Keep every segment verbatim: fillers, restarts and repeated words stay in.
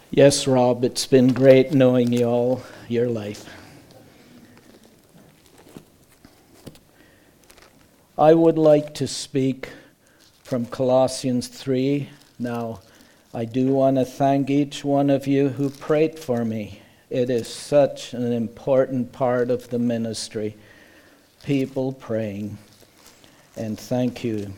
Yes, Rob, it's been great knowing you all your life. I would like to speak from Colossians three. Now, I do want to thank each one of you who prayed for me. It is such an important part of the ministry, people praying, and thank you.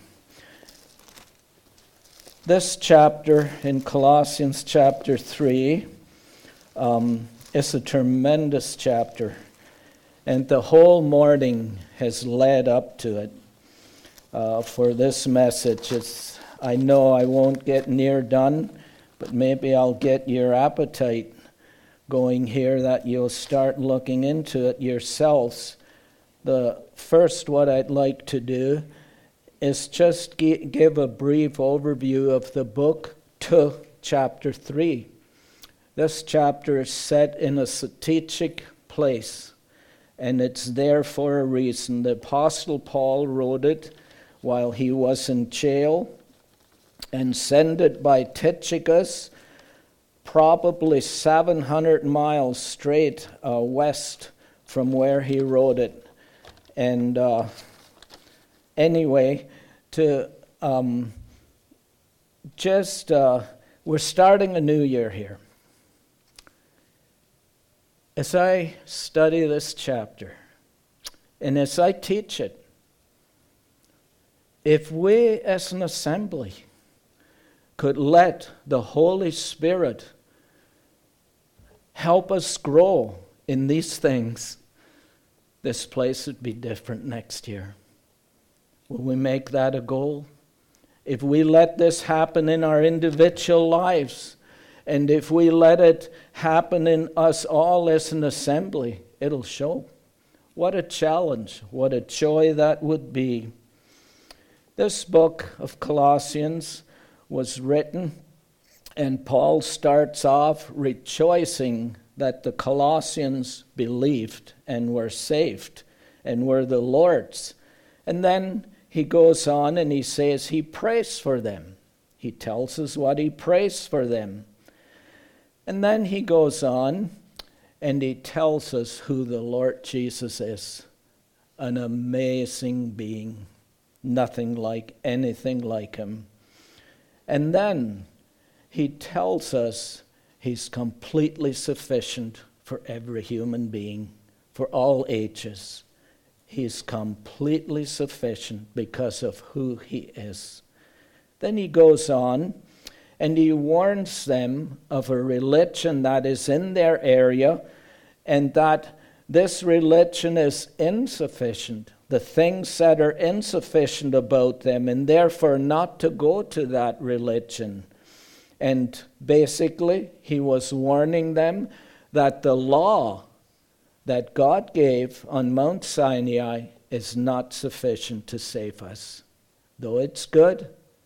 This chapter in Colossians chapter three um, is a tremendous chapter, and the whole morning has led up to it. Uh, for this message, it's, I know I won't get near done, but maybe I'll get your appetite going here, that you'll start looking into it yourselves. The first, what I'd like to do is just give a brief overview of the book to chapter three. This chapter is set in a strategic place, and it's there for a reason. The Apostle Paul wrote it while he was in jail and sent it by Tychicus, probably seven hundred miles straight uh, west from where he wrote it. And uh, anyway, to um, just, uh, we're starting a new year here. As I study this chapter, and as I teach it, if we as an assembly could let the Holy Spirit help us grow in these things, this place would be different next year. Will we make that a goal? If we let this happen in our individual lives, and if we let it happen in us all as an assembly, it'll show. What a challenge, what a joy that would be. This book of Colossians was written, and Paul starts off rejoicing that the Colossians believed and were saved and were the Lord's. And then he goes on and he says he prays for them. He tells us what he prays for them. And then he goes on and he tells us who the Lord Jesus is. An amazing being. Nothing like anything like him. And then he tells us he's completely sufficient for every human being, for all ages. He's completely sufficient because of who he is. Then he goes on and he warns them of a religion that is in their area, and that this religion is insufficient. The things that are insufficient about them, and therefore not to go to that religion. And basically, he was warning them that the law that God gave on Mount Sinai is not sufficient to save us. Though it's good,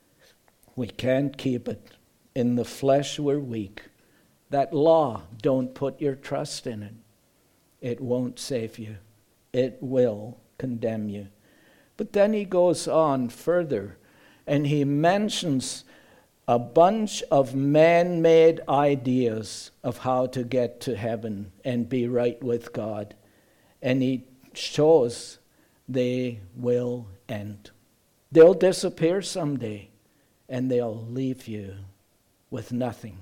we can't keep it. In the flesh, we're weak. That law, don't put your trust in it. It won't save you. It will condemn you. But then he goes on further, and he mentions a bunch of man-made ideas of how to get to heaven and be right with God. And he shows they will end. They'll disappear someday, and they'll leave you with nothing.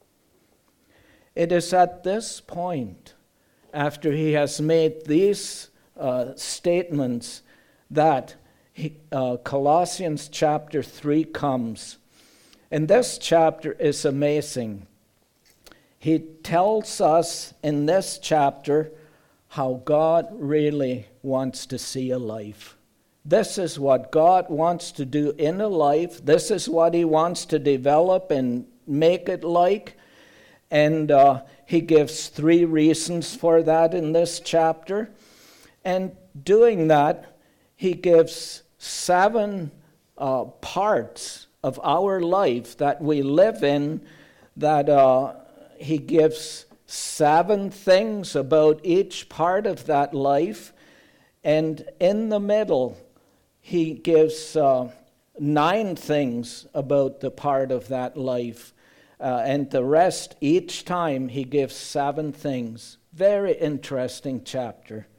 It is at this point, after he has made these uh, statements, that he, uh, Colossians chapter three comes. And this chapter is amazing. He tells us in this chapter how God really wants to see a life. This is what God wants to do in a life. This is what he wants to develop and make it like. And uh, he gives three reasons for that in this chapter. And doing that, he gives seven uh, parts of our life that we live in, that uh, he gives seven things about each part of that life. And in the middle, he gives uh, nine things about the part of that life. Uh, and the rest, each time, he gives seven things. Very interesting chapter.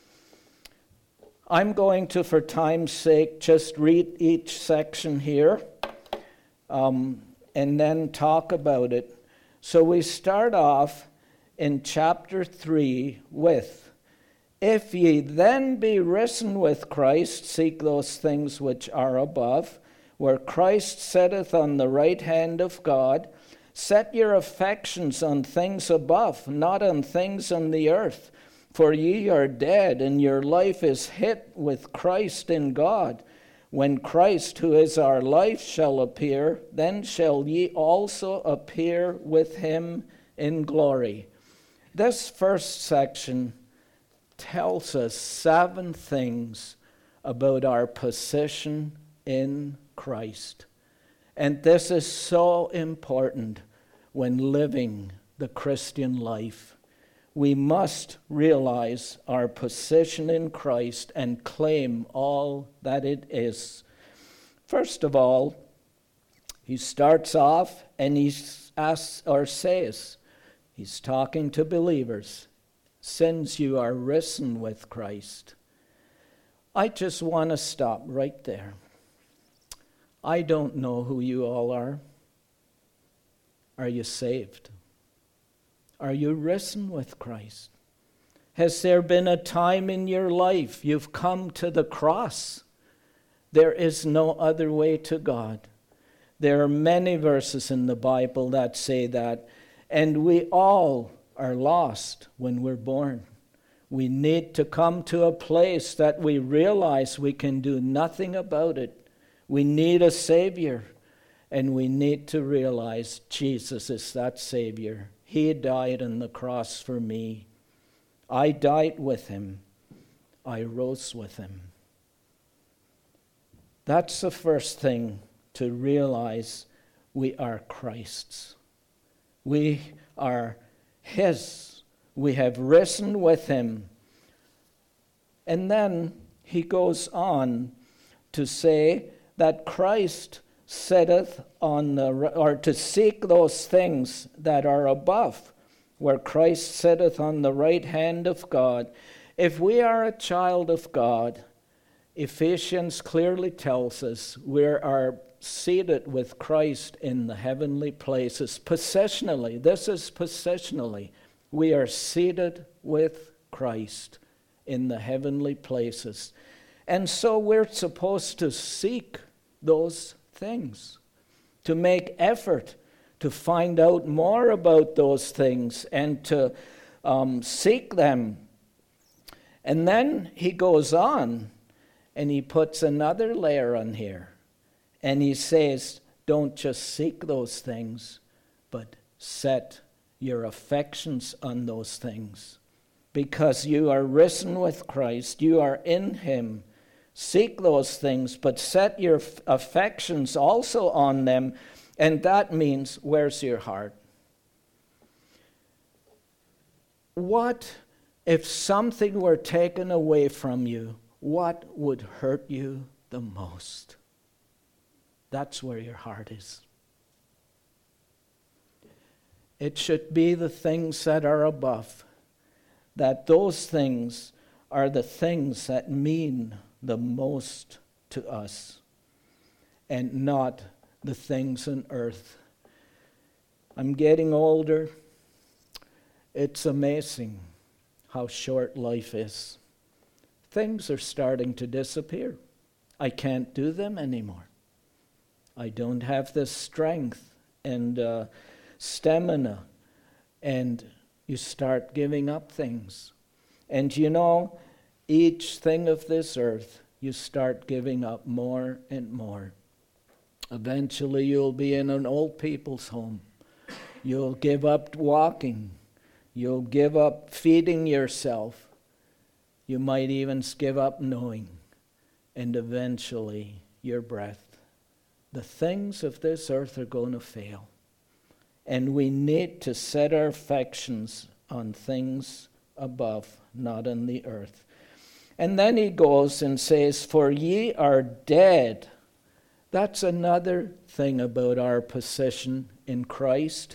I'm going to, for time's sake, just read each section here um, and then talk about it. So we start off in chapter three with, "If ye then be risen with Christ, seek those things which are above, where Christ sitteth on the right hand of God. Set your affections on things above, not on things on the earth. For ye are dead, and your life is hid with Christ in God. When Christ, who is our life, shall appear, then shall ye also appear with him in glory." This first section tells us seven things about our position in Christ. And this is so important when living the Christian life. We must realize our position in Christ and claim all that it is. First of all, he starts off and he asks or says, he's talking to believers, "Since you are risen with Christ." I just want to stop right there. I don't know who you all are. Are you saved? Are you risen with Christ? Has there been a time in your life you've come to the cross? There is no other way to God. There are many verses in the Bible that say that, and we all are lost when we're born. We need to come to a place that we realize we can do nothing about it. We need a Savior, and we need to realize Jesus is that Savior. He died on the cross for me. I died with him. I rose with him. That's the first thing, to realize we are Christ's. We are his. We have risen with him. And then he goes on to say that Christ sitteth on the, or to seek those things that are above, where Christ sitteth on the right hand of God. If we are a child of God, Ephesians clearly tells us we are seated with Christ in the heavenly places. Positionally, this is positionally. We are seated with Christ in the heavenly places. And so we're supposed to seek those things, to make effort to find out more about those things and to um, seek them. And then he goes on and he puts another layer on here. And he says, don't just seek those things, but set your affections on those things. Because you are risen with Christ, you are in him. Seek those things, but set your affections also on them. And that means, where's your heart? What if something were taken away from you? What would hurt you the most? That's where your heart is. It should be the things that are above. That those things are the things that mean the most to us, and not the things on earth. I'm getting older. It's amazing how short life is. Things are starting to disappear. I can't do them anymore. I don't have the strength and uh, stamina, and you start giving up things. And you know, each thing of this earth, you start giving up more and more. Eventually, you'll be in an old people's home. You'll give up walking. You'll give up feeding yourself. You might even give up knowing. And eventually, your breath. The things of this earth are going to fail. And we need to set our affections on things above, not on the earth. And then he goes and says, for ye are dead. That's another thing about our position in Christ.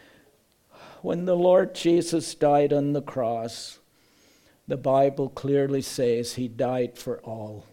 When the Lord Jesus died on the cross, the Bible clearly says he died for all.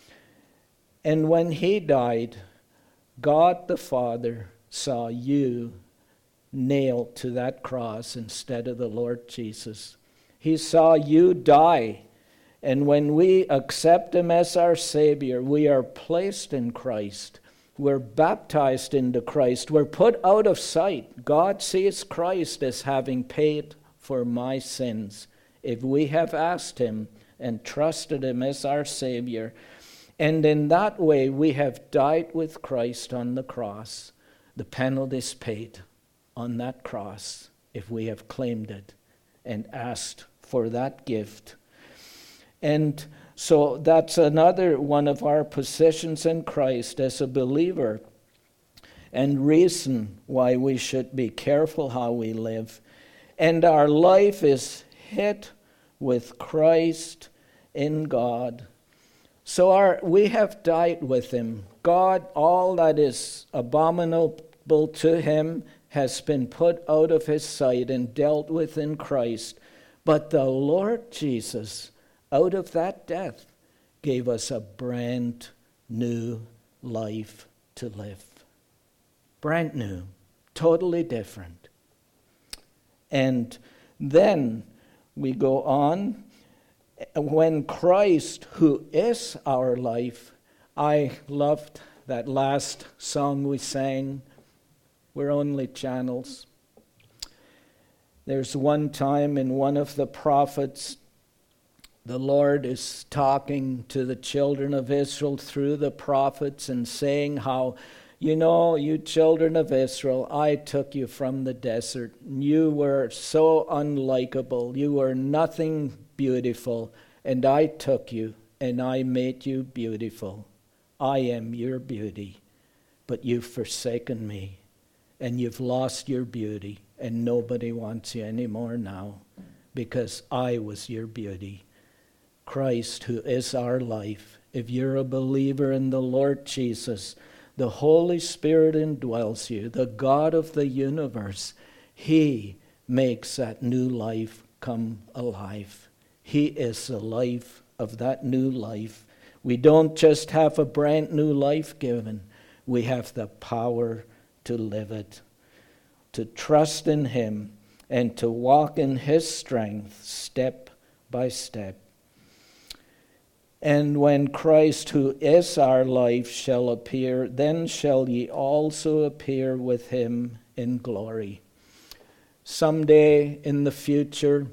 And when he died, God the Father saw you nailed to that cross instead of the Lord Jesus. He saw you die. And when we accept him as our Savior, we are placed in Christ. We're baptized into Christ. We're put out of sight. God sees Christ as having paid for my sins. If we have asked him and trusted him as our Savior, and in that way we have died with Christ on the cross, the penalty is paid on that cross if we have claimed it and asked for that gift. And so that's another one of our positions in Christ as a believer, and reason why we should be careful how we live. And our life is hid with Christ in God. So our, we have died with him. God, all that is abominable to him has been put out of his sight and dealt with in Christ. But the Lord Jesus, out of that death, gave us a brand new life to live. Brand new, totally different. And then we go on. When Christ, who is our life, I loved that last song we sang, We're Only Channels. There's one time in one of the prophets, the Lord is talking to the children of Israel through the prophets and saying how, you know, you children of Israel, I took you from the desert. You were so unlikable. You were nothing beautiful. And I took you and I made you beautiful. I am your beauty. But you've forsaken me and you've lost your beauty. And nobody wants you anymore now because I was your beauty. Christ, who is our life. If you're a believer in the Lord Jesus, the Holy Spirit indwells you, the God of the universe. He makes that new life come alive. He is the life of that new life. We don't just have a brand new life given. We have the power to live it, to trust in him, and to walk in his strength step by step. And when Christ, who is our life, shall appear, then shall ye also appear with him in glory. Someday in the future,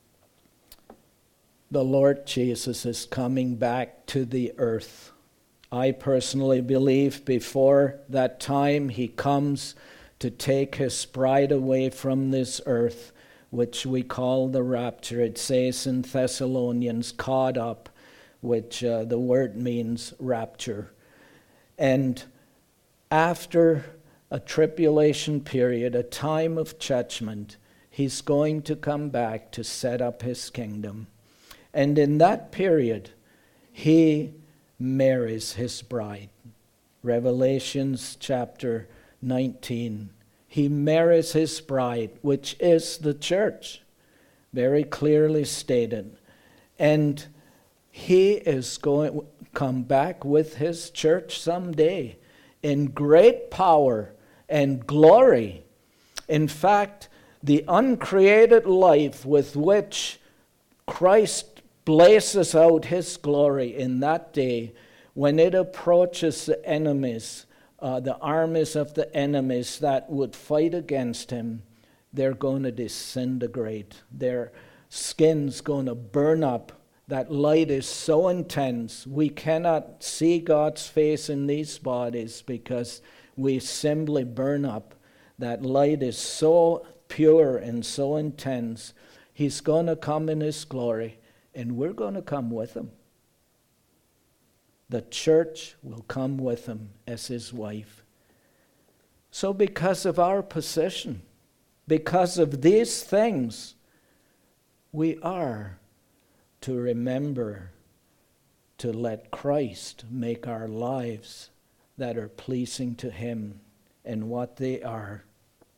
the Lord Jesus is coming back to the earth. I personally believe before that time he comes to take his bride away from this earth, which we call the rapture. It says in Thessalonians, caught up, which uh, the word means rapture. And after a tribulation period, a time of judgment, he's going to come back to set up his kingdom. And in that period, he marries his bride. Revelations chapter nineteen. He marries his bride, which is the church, very clearly stated. And he is going to come back with his church someday in great power and glory. In fact, the uncreated life with which Christ blazes out his glory in that day, when it approaches the enemies, uh, the armies of the enemies that would fight against him, they're going to disintegrate. Their skin's going to burn up. That light is so intense, we cannot see God's face in these bodies because we simply burn up. That light is so pure and so intense. He's going to come in his glory, and we're going to come with him. The church will come with him as his wife. So because of our position, because of these things, we are to remember to let Christ make our lives that are pleasing to him, and what they are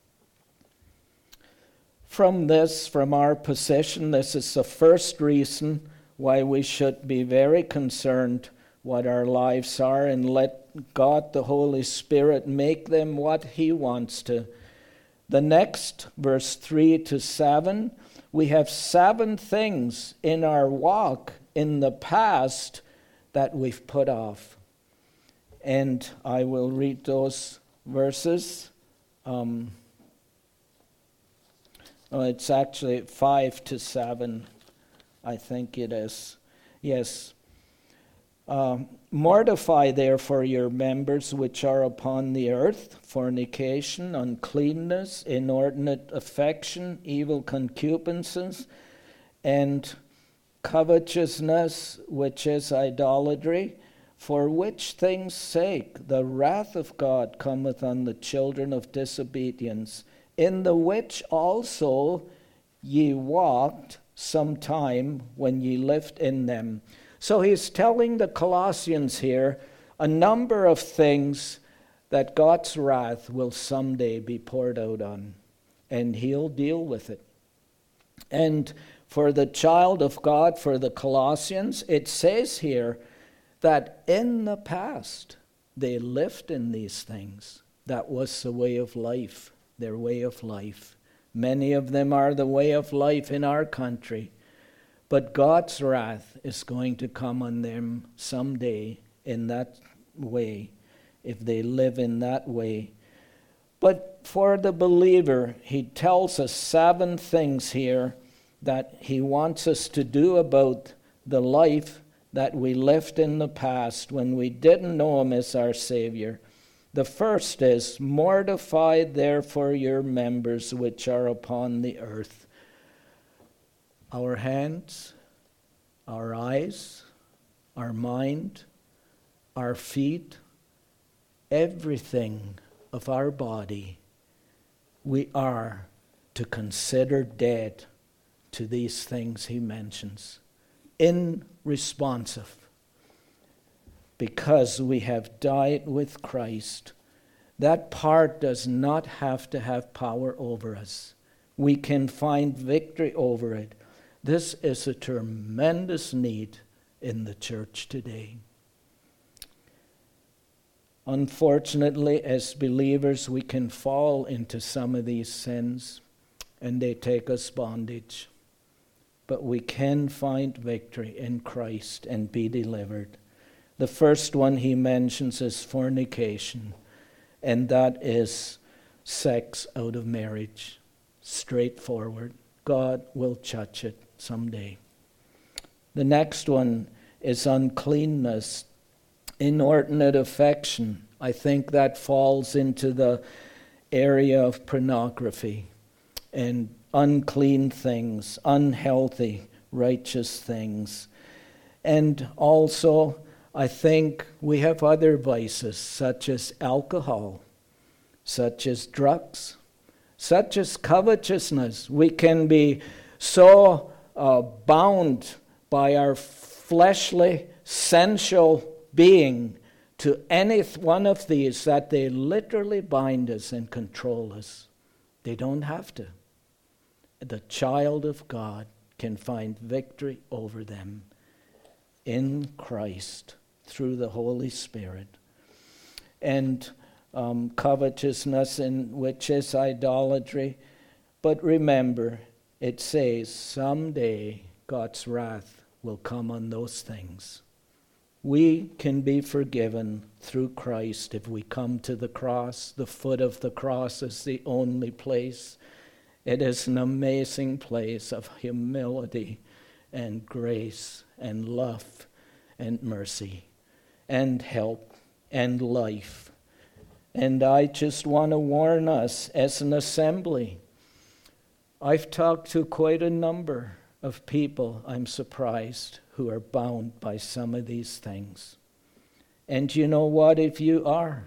from this, from our position, this is the first reason why we should be very concerned what our lives are and let God, the Holy Spirit, make them what He wants to. The next, verse three to seven, we have seven things in our walk in the past that we've put off. And I will read those verses. Um, oh, it's actually five to seven, I think it is. Yes. Uh, Mortify therefore your members which are upon the earth, fornication, uncleanness, inordinate affection, evil concupiscence, and covetousness, which is idolatry, for which things' sake the wrath of God cometh on the children of disobedience, in the which also ye walked sometime when ye lived in them. So he's telling the Colossians here a number of things that God's wrath will someday be poured out on, and He'll deal with it. And for the child of God, for the Colossians, it says here that in the past they lived in these things. That was the way of life, their way of life. Many of them are the way of life in our country. But God's wrath is going to come on them someday in that way, if they live in that way. But for the believer, He tells us seven things here that He wants us to do about the life that we lived in the past when we didn't know Him as our Savior. The first is, mortify therefore your members which are upon the earth. Our hands, our eyes, our mind, our feet, everything of our body, we are to consider dead to these things he mentions. Unresponsive. Because we have died with Christ. That part does not have to have power over us. We can find victory over it. This is a tremendous need in the church today. Unfortunately, as believers, we can fall into some of these sins, and they take us bondage. But we can find victory in Christ and be delivered. The first one he mentions is fornication, and that is sex out of marriage. Straightforward. God will judge it someday. The next one is uncleanness, inordinate affection. I think that falls into the area of pornography and unclean things, unhealthy, righteous things. And also, I think we have other vices, such as alcohol, such as drugs, such as covetousness. We can be so uh, bound by our fleshly, sensual being to any one of these that they literally bind us and control us. They don't have to. The child of God can find victory over them in Christ through the Holy Spirit. And um, covetousness, in which is idolatry. But remember, it says someday God's wrath will come on those things. We can be forgiven through Christ if we come to the cross. The foot of the cross is the only place. It is an amazing place of humility and grace and love and mercy and help and life. And I just want to warn us as an assembly. I've talked to quite a number of people, I'm surprised, who are bound by some of these things. And you know what? If you are,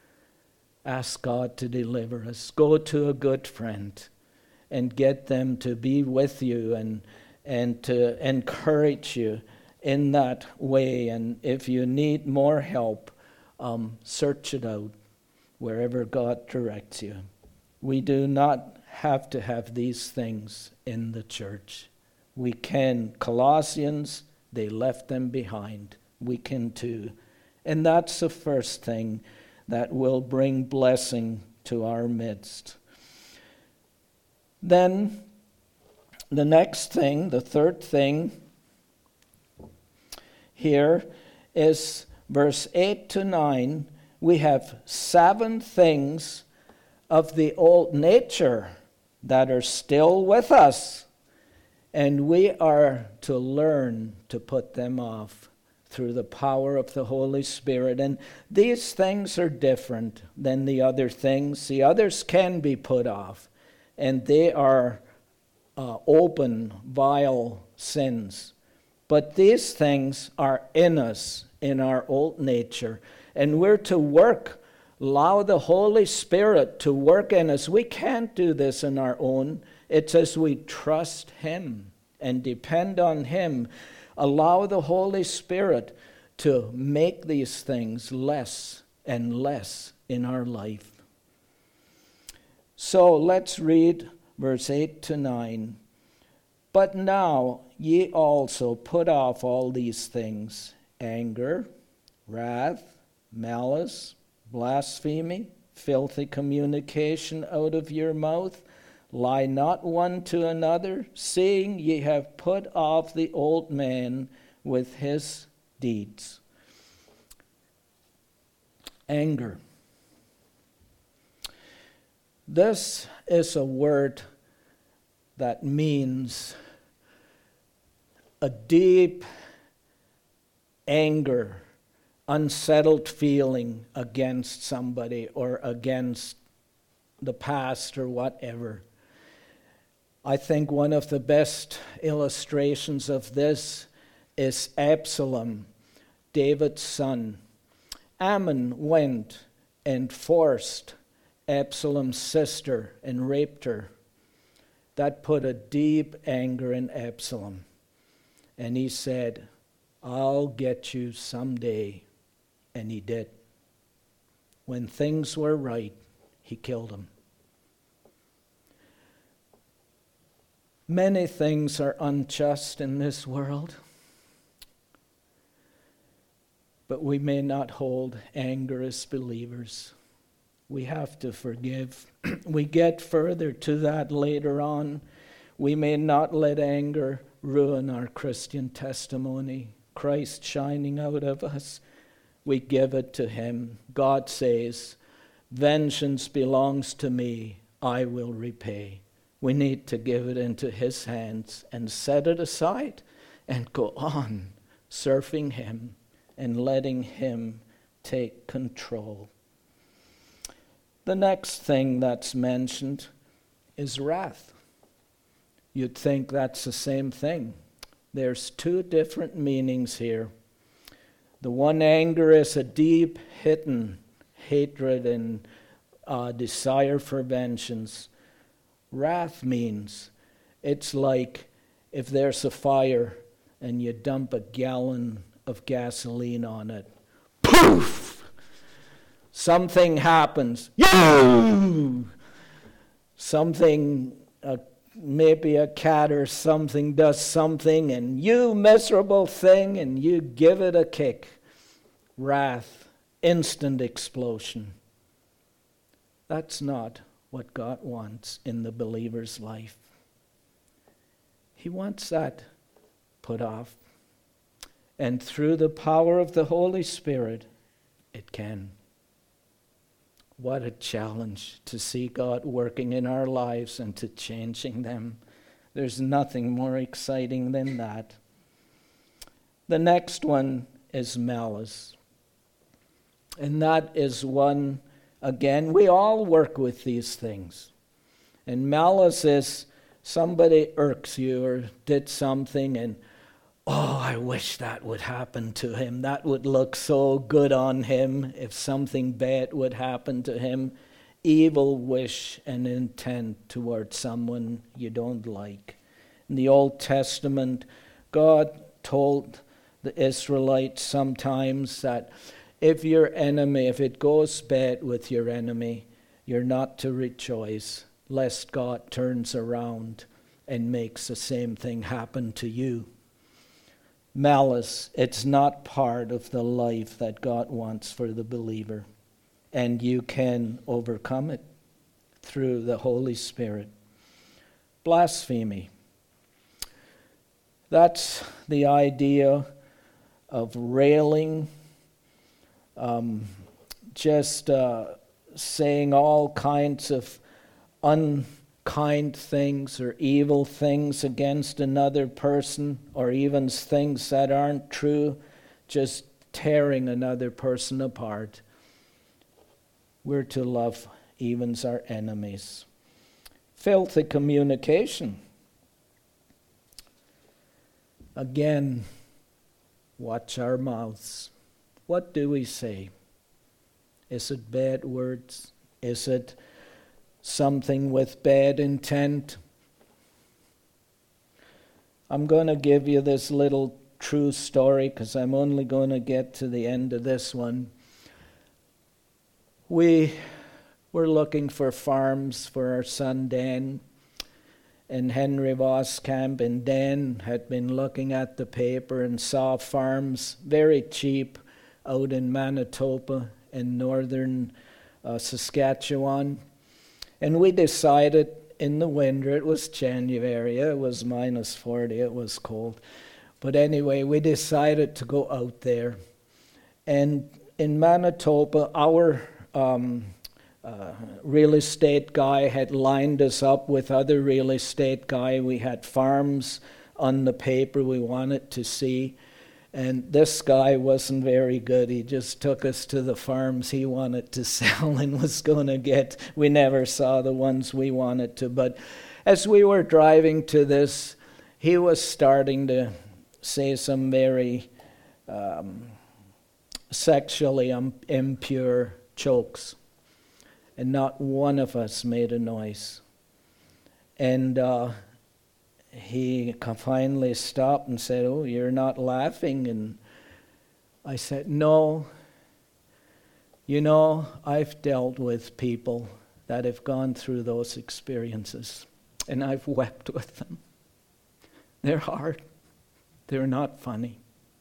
ask God to deliver us. Go to a good friend and get them to be with you and, and to encourage you in that way. And if you need more help, um, search it out wherever God directs you. We do not have to have these things in the church. We can. Colossians, they left them behind. We can too. And that's the first thing that will bring blessing to our midst. Then, the next thing, the third thing here is verse eight to nine. We have seven things of the old nature that are still with us, and we are to learn to put them off through the power of the Holy Spirit. And these things are different than the other things. The others can be put off, and they are uh, open, vile sins. But these things are in us, in our old nature, and we're to work, allow the Holy Spirit to work in us. We can't do this on our own. It's as we trust Him and depend on Him. Allow the Holy Spirit to make these things less and less in our life. So let's read verse eight to nine. But now ye also put off all these things: anger, wrath, malice, blasphemy, filthy communication out of your mouth. Lie not one to another, seeing ye have put off the old man with his deeds. Anger. This is a word that means a deep anger, unsettled feeling against somebody or against the past or whatever. I think one of the best illustrations of this is Absalom, David's son. Ammon went and forced Absalom's sister and raped her. That put a deep anger in Absalom. And he said, I'll get you someday. And he did. When things were right, he killed him. Many things are unjust in this world, but we may not hold anger as believers. We have to forgive. We get further to that later on. We may not let anger ruin our Christian testimony. Christ shining out of us, we give it to Him. God says, vengeance belongs to me, I will repay. We need to give it into His hands and set it aside and go on serving Him and letting Him take control. The next thing that's mentioned is wrath. You'd think that's the same thing. There's two different meanings here. The one, anger, is a deep hidden hatred and uh, desire for vengeance. Wrath means it's like if there's a fire and you dump a gallon of gasoline on it. Poof! Something happens. You! Something, uh, maybe a cat or something does something, and you miserable thing, and you give it a kick. Wrath, instant explosion. That's not what God wants in the believer's life. He wants that put off. And through the power of the Holy Spirit, it can. What a challenge to see God working in our lives and to changing them. There's nothing more exciting than that. The next one is malice. And that is one, again, we all work with these things. And malice is somebody irks you or did something and, oh, I wish that would happen to him. That would look so good on him if something bad would happen to him. Evil wish and intent towards someone you don't like. In the Old Testament, God told the Israelites sometimes that if your enemy, if it goes bad with your enemy, you're not to rejoice. lest God turns around and makes the same thing happen to you. Malice, it's not part of the life that God wants for the believer. And you can overcome it through the Holy Spirit. Blasphemy. That's the idea of railing, um, just uh, saying all kinds of unkind things or evil things against another person, or even things that aren't true, just tearing another person apart. We're to love even our enemies. Filthy communication. Again, watch our mouths. What do we say? Is it bad words? Is it something with bad intent? I'm going to give you this little true story because I'm only going to get to the end of this one. We were looking for farms for our son Dan, and Henry Voskamp, and Dan had been looking at the paper and saw farms very cheap out in Manitoba and northern uh, Saskatchewan. And we decided in the winter, it was January, it was minus forty, it was cold. But anyway, we decided to go out there. And in Manitoba, our um, uh, real estate guy had lined us up with other real estate guy. We had farms on the paper we wanted to see. And this guy wasn't very good. He just took us to the farms he wanted to sell and was going to get. We never saw the ones we wanted to. But as we were driving to this, he was starting to say some very um, sexually um, impure jokes. And not one of us made a noise. And uh, he finally stopped and said, "Oh, you're not laughing?" And I said, "No. You know, I've dealt with people that have gone through those experiences, and I've wept with them. They're hard. They're not funny."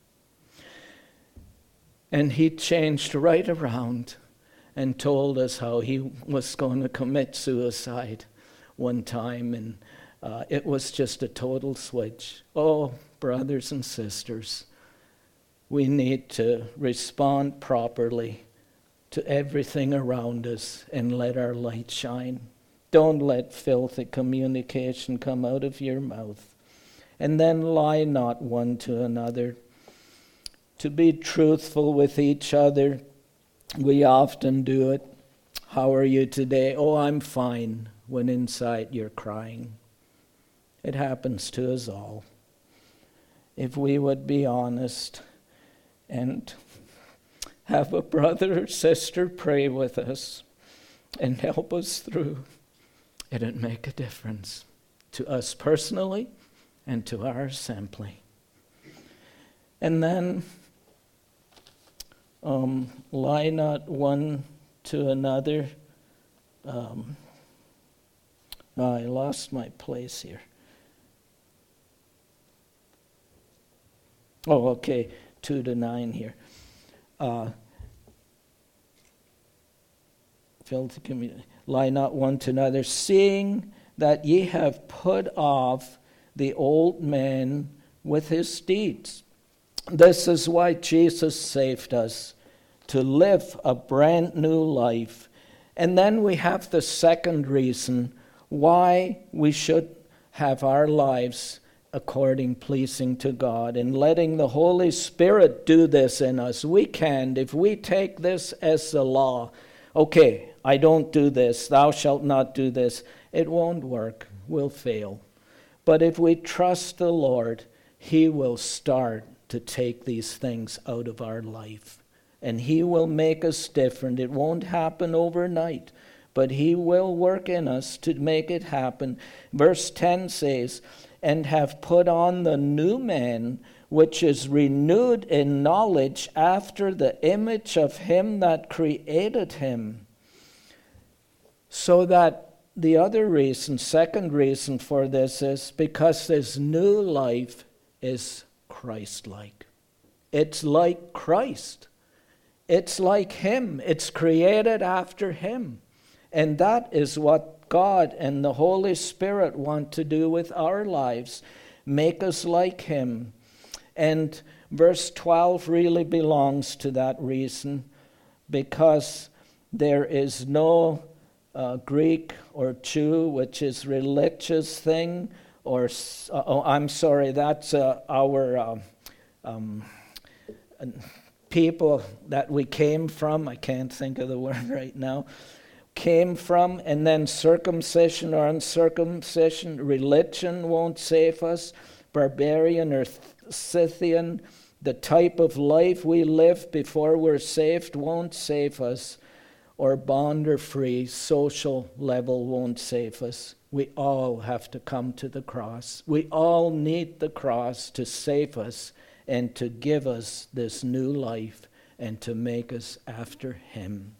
And he changed right around and told us how he was going to commit suicide one time, and uh, it was just a total switch. Oh, brothers and sisters, we need to respond properly to everything around us and let our light shine. Don't let filthy communication come out of your mouth. And then lie not one to another. To be truthful with each other, we often do it. How are you today? Oh, I'm fine, when inside you're crying. It happens to us all. If we would be honest and have a brother or sister pray with us and help us through, it'd make a difference to us personally and to our assembly. And then Um, lie not one to another. Um, oh, I lost my place here. Oh, okay, two to nine here. Uh, filthy community. Lie not one to another, seeing that ye have put off the old man with his deeds. This is why Jesus saved us, to live a brand new life. And then we have the second reason why we should have our lives according pleasing to God, and letting the Holy Spirit do this in us. We can't. If we take this as the law, okay, I don't do this, thou shalt not do this, it won't work. We'll fail. But if we trust the Lord, He will start to take these things out of our life. And He will make us different. It won't happen overnight, but He will work in us to make it happen. Verse ten says, "And have put on the new man, which is renewed in knowledge after the image of Him that created him." So that the other reason, second reason for this is because this new life is Christ-like. It's like Christ. It's like Him. It's created after Him. And that is what God and the Holy Spirit want to do with our lives. Make us like Him. And verse twelve really belongs to that reason, because there is no uh, Greek or Jew, which is religious thing, or, uh, oh, I'm sorry, that's uh, our uh, um, people that we came from. I can't think of the word right now. Came from, and then circumcision or uncircumcision. Religion won't save us. Barbarian or Scythian, the type of life we live before we're saved won't save us. Or bond or free, social level won't save us. We all have to come to the cross. We all need the cross to save us and to give us this new life and to make us after Him.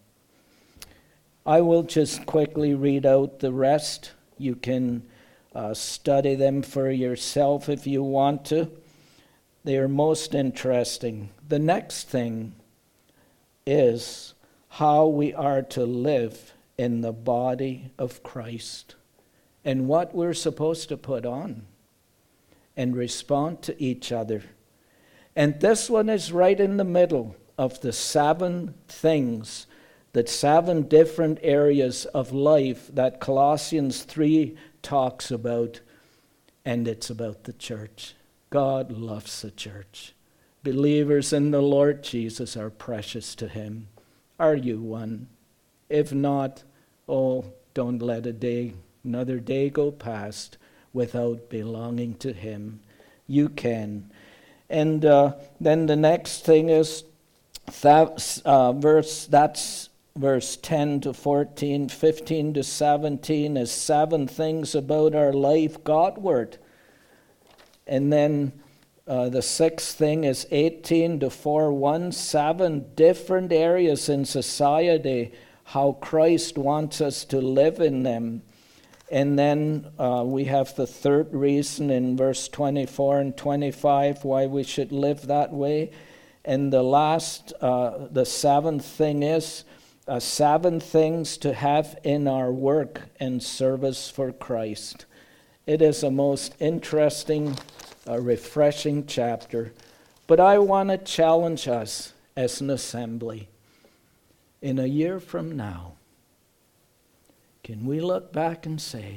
I will just quickly read out the rest. You can uh, study them for yourself if you want to. They are most interesting. The next thing is how we are to live in the body of Christ and what we're supposed to put on and respond to each other. And this one is right in the middle of the seven things, the seven different areas of life that Colossians three talks about, and it's about the church. God loves the church. Believers in the Lord Jesus are precious to Him. Are you one? If not, oh, don't let a day, another day go past without belonging to Him. You can. And uh, then the next thing is that, uh, verse. That's verse ten to fourteen, fifteen to seventeen is seven things about our life Godward. And then uh, the sixth thing is eighteen to four one, seven different areas in society, how Christ wants us to live in them. And then uh, we have the third reason in verse twenty-four and twenty-five why we should live that way. And the last, uh, the seventh thing is uh, seven things to have in our work and service for Christ. It is a most interesting, uh, refreshing chapter. But I want to challenge us as an assembly. In a year from now, can we look back and say,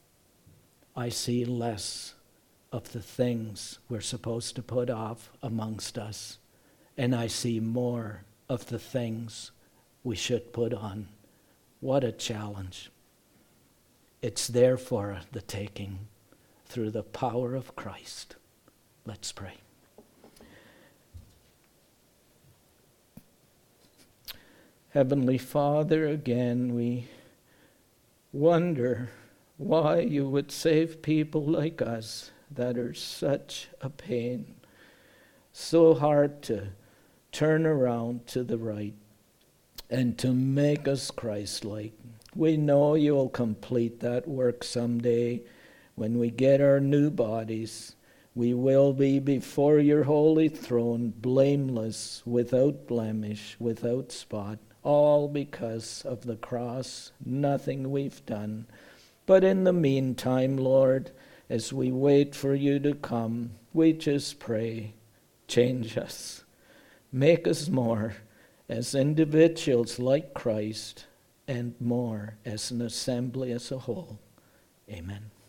I see less of the things we're supposed to put off amongst us, and I see more of the things we should put on. What a challenge. It's there for the taking through the power of Christ. Let's pray. Heavenly Father, again we wonder why you would save people like us that are such a pain, so hard to turn around to the right and to make us Christ-like. We know you will complete that work someday when we get our new bodies. We will be before your holy throne, blameless, without blemish, without spot, all because of the cross, nothing we've done. But in the meantime, Lord, as we wait for you to come, we just pray, change us. Make us more as individuals like Christ and more as an assembly as a whole. Amen.